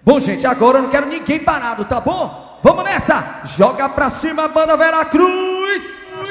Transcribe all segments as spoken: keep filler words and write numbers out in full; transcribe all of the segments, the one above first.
Bom, gente, agora eu não quero ninguém parado, tá bom? Vamos nessa! Joga pra cima, banda Veracruz!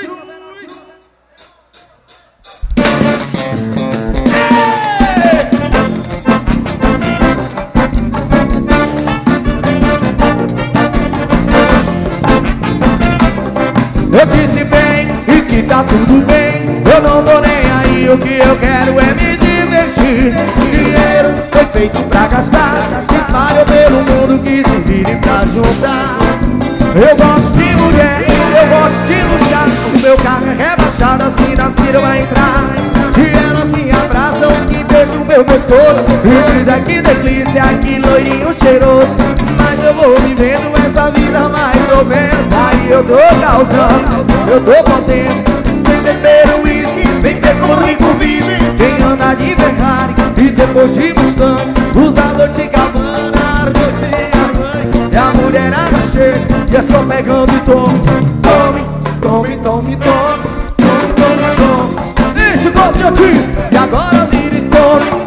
Eu disse bem e que tá tudo bem. Eu não tô nem aí, o que eu quero é me divertir. Dinheiro foi feito pra gastar, espalho pelo mundo que se vire pra juntar. Eu gosto de mulher, eu gosto de luxar. O meu carro é rebaixado, as minas viram a entrar e elas me abraçam e beijam o meu pescoço. E diz que delícia, que loirinho cheiroso. Mas eu vou vivendo essa vida mais ou menos. Aí eu tô causando, eu tô contente. Vem beber o uísque, vem ver como o rico vive. Quem anda de Ferrari e depois de Mustang, usa Dolce e Gabbana, Dolce e Gabbana. E a mulherada chega e é só pegando e tome. Tome, tome, tome, tome, tome, tome, tome. Deixa o copo de otis e agora vira e tome.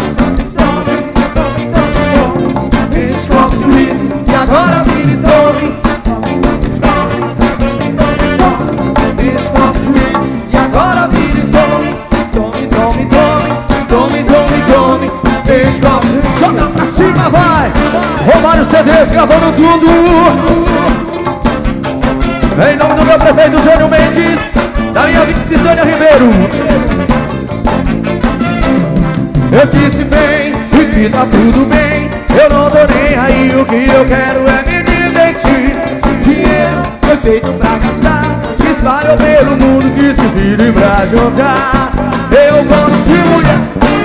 Enche o copo de uísque e agora vira e tome. Enche o copo de uísque e agora vira e tome. Tome, tome, tome, tome, tome, tome. Enche o copo, joga pra cima, vai. Roubaram os C Ds, gravando tudo. Em nome do meu prefeito Jânio Mendes, da minha vice Sônia Ribeiro. Eu disse bem e que tá tudo bem. Eu não tô nem aí, o que eu quero é me divertir. Dinheiro foi feito pra gastar, espalhou pelo mundo que se vire pra juntar. Eu gosto de mulher,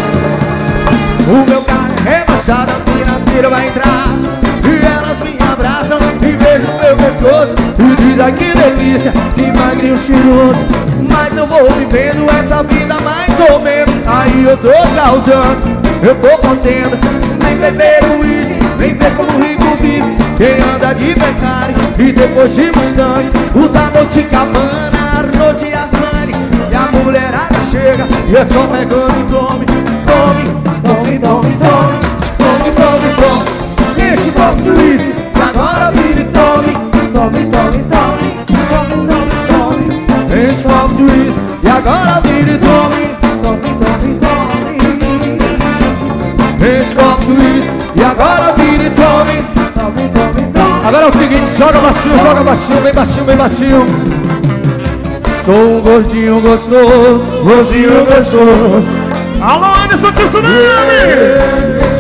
o meu carro é rebaixado, as minas viram a entrar e elas me abraçam e beijam o meu pescoço. E diz, ai que delícia, que magrinho cheiroso. Mas eu vou vivendo essa vida mais ou menos. Aí eu tô causando, eu tô contendo. Vem beber o uísque, vem ver como o rico vive. Quem anda de Ferrari e depois de Mustang, usa Dolce e Gabbana, Dolce e Gabbana. E a mulherada chega e é só pegando e tome. Tome, tome, tome, tome, tome, tome, tome. Enche o copo de uísque e agora vira e tome. Tome, tome, tome, tome, tome, tome. Enche o copo de uísque e agora vira e tome. Tome, tome, tome. Enche o copo de uísque e agora vira e tome. Tome, tome, tome. Agora é o seguinte, joga baixinho, joga baixinho, bem baixinho, bem baixinho. Sou um gordinho gostoso, gordinho gostoso. Alô, Anderson Tsunami!